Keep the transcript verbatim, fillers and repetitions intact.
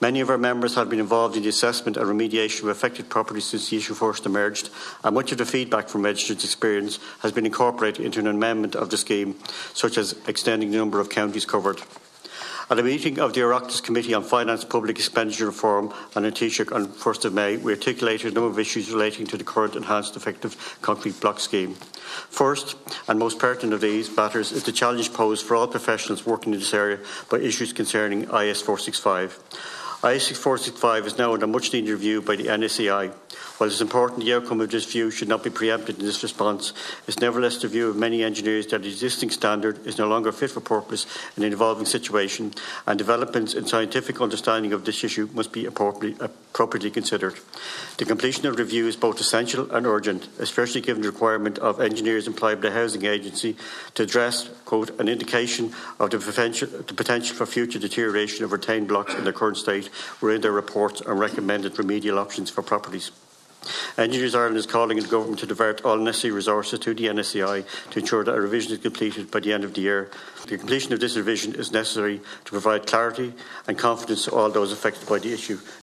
Many of our members have been involved in the assessment and remediation of affected properties since the issue first emerged, and much of the feedback from registrants' experience has been incorporated into an amendment of the scheme, such as extending the number of counties covered. At a meeting of the Oireachtas Committee on Finance, Public Expenditure Reform on the Taoiseach on first of May, we articulated a number of issues relating to the current Enhanced Effective Concrete Block Scheme. First, and most pertinent of these matters, is the challenge posed for all professionals working in this area by issues concerning I S four sixty-five. I S four sixty-five is now under much needed review by the N S E I. While it is important the outcome of this view should not be preempted in this response, it is nevertheless the view of many engineers that the existing standard is no longer fit for purpose in an evolving situation, and developments in scientific understanding of this issue must be appropriately, appropriately considered. The completion of the review is both essential and urgent, especially given the requirement of engineers employed by the Housing Agency to address, quote, an indication of the potential, the potential for future deterioration of retained blocks in their current state were in their reports on recommended remedial options for properties. Engineers Ireland is calling on the Government to divert all necessary resources to the N S E I to ensure that a revision is completed by the end of the year. The completion of this revision is necessary to provide clarity and confidence to all those affected by the issue.